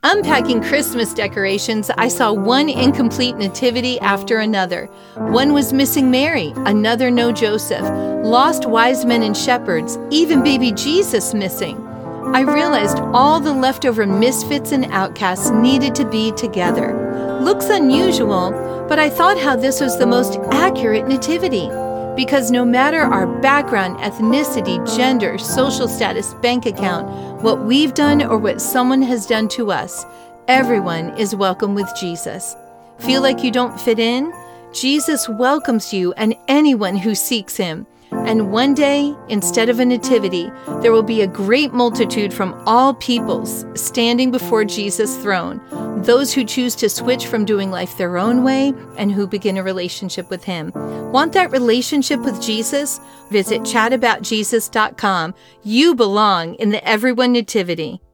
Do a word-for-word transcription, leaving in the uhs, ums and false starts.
Unpacking Christmas decorations, I saw one incomplete nativity after another. One was missing Mary, another no Joseph, lost wise men and shepherds, even baby Jesus missing. I realized all the leftover misfits and outcasts needed to be together. Looks unusual, but I thought how this was the most accurate nativity. Because no matter our background, ethnicity, gender, social status, bank account, what we've done or what someone has done to us, everyone is welcome with Jesus. Feel like you don't fit in? Jesus welcomes you and anyone who seeks him. And one day, instead of a nativity, there will be a great multitude from all peoples standing before Jesus' throne, those who choose to switch from doing life their own way and who begin a relationship with him. Want that relationship with Jesus? Visit chat about jesus dot com. You belong in the Everyone Nativity.